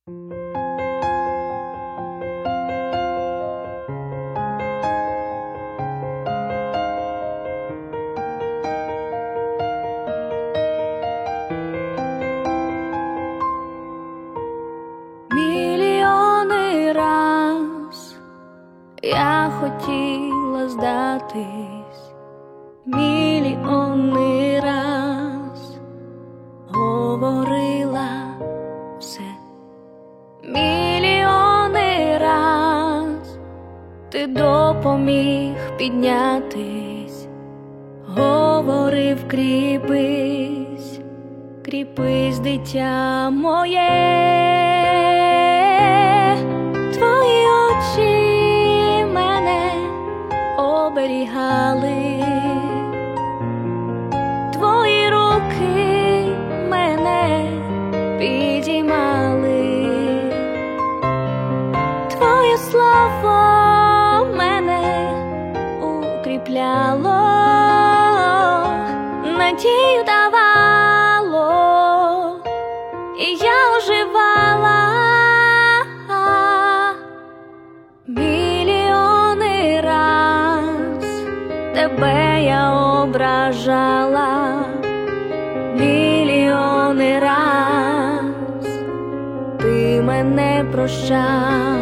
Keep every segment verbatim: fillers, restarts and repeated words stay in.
Мільйони раз я хотіла здатись, мільйони раз говорила все, мільйони раз ти допоміг піднятись, говорив: кріпись, кріпись, дитя моє. Твої очі мене оберігали, твої руки мене підіймали, твоє слово мене укріпляло, надію давало, і я оживала. Мільйони раз тебе я ображала, мільйони раз ти мене прощав,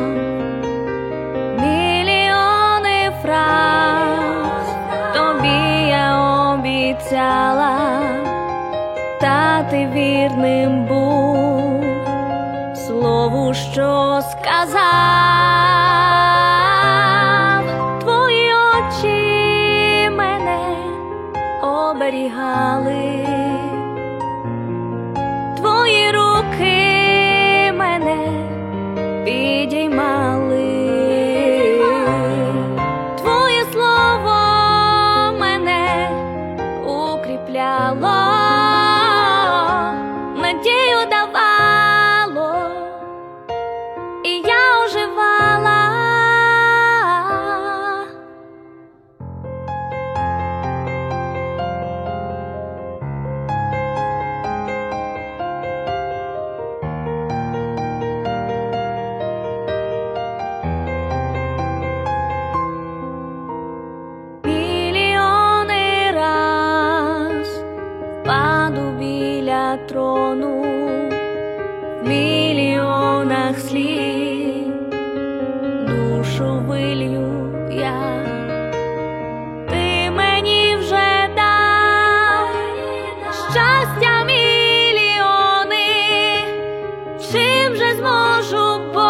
мільйони фраз тобі я обіцяла, та ти вірним був слову, що сказав. Твої очі мене оберігали, твої руки мене підіймали, твоє слово мене укріпляло, надію давало, і я оживала. Мільйони раз впаду біля трону, в мільйонах слів душу вилью я. Ти мені вже дав щастя мільйони, чим же зможу бо